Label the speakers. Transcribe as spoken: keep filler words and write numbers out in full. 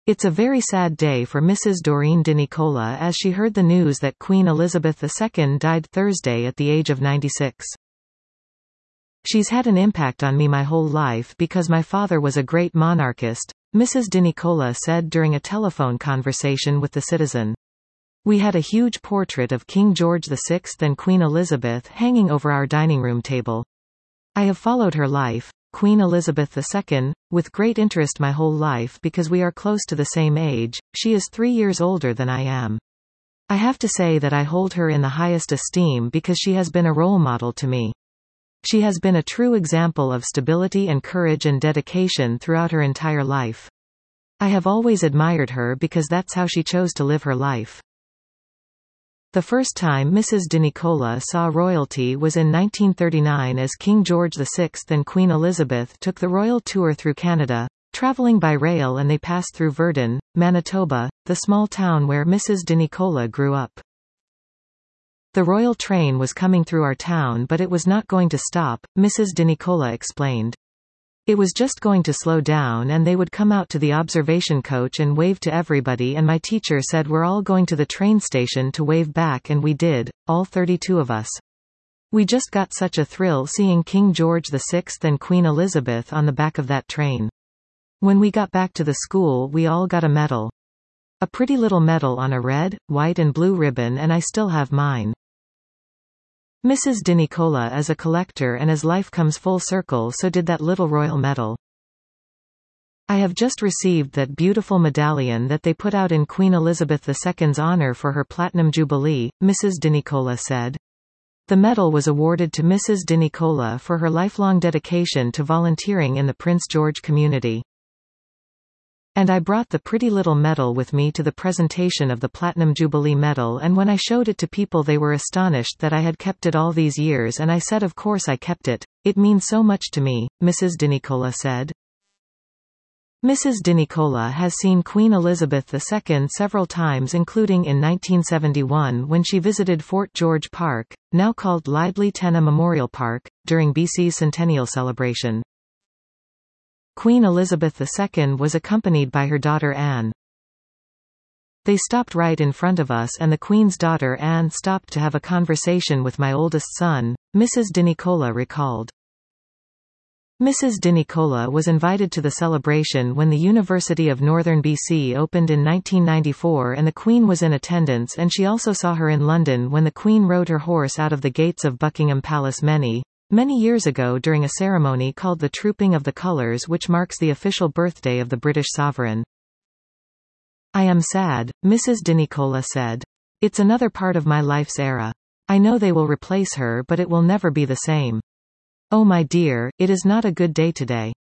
Speaker 1: It's a very sad day for Missus Doreen de Nicola as she heard the news that Queen Elizabeth the Second died Thursday at the age of ninety-six. She's had an impact on me my whole life because my father was a great monarchist, Missus de Nicola said during a telephone conversation with the Citizen. We had a huge portrait of King George the Sixth and Queen Elizabeth hanging over our dining room table. I have followed her life, Queen Elizabeth the Second, with great interest my whole life because we are close to the same age. She is three years older than I am. I have to say that I hold her in the highest esteem because she has been a role model to me. She has been a true example of stability and courage and dedication throughout her entire life. I have always admired her because that's how she chose to live her life. The first time Missus de Nicola saw royalty was in nineteen thirty-nine as King George the Sixth and Queen Elizabeth took the royal tour through Canada, traveling by rail, and they passed through Virden, Manitoba, the small town where Missus de Nicola grew up. The royal train was coming through our town, but it was not going to stop, Missus de Nicola explained. It was just going to slow down and they would come out to the observation coach and wave to everybody, and my teacher said we're all going to the train station to wave back, and we did, all thirty-two of us. We just got such a thrill seeing King George the Sixth and Queen Elizabeth on the back of that train. When we got back to the school we all got a medal. A pretty little medal on a red, white and blue ribbon, and I still have mine. Missus de Nicola is a collector, and as life comes full circle so did that little royal medal. I have just received that beautiful medallion that they put out in Queen Elizabeth the Second's honor for her Platinum Jubilee, Missus de Nicola said. The medal was awarded to Missus de Nicola for her lifelong dedication to volunteering in the Prince George community. And I brought the pretty little medal with me to the presentation of the Platinum Jubilee medal, and when I showed it to people they were astonished that I had kept it all these years, and I said of course I kept it. It means so much to me, Missus de Nicola said. Missus de Nicola has seen Queen Elizabeth the Second several times, including in nineteen seventy-one when she visited Fort George Park, now called Lidley Tenna Memorial Park, during B C's centennial celebration. Queen Elizabeth the Second was accompanied by her daughter Anne. They stopped right in front of us, and the Queen's daughter Anne stopped to have a conversation with my oldest son, Missus de Nicola recalled. Missus de Nicola was invited to the celebration when the University of Northern B C opened in nineteen ninety-four, and the Queen was in attendance, and she also saw her in London when the Queen rode her horse out of the gates of Buckingham Palace many, many years ago during a ceremony called the Trooping of the Colours, which marks the official birthday of the British sovereign. I am sad, Missus de Nicola said. It's another part of my life's era. I know they will replace her, but it will never be the same. Oh my dear, it is not a good day today.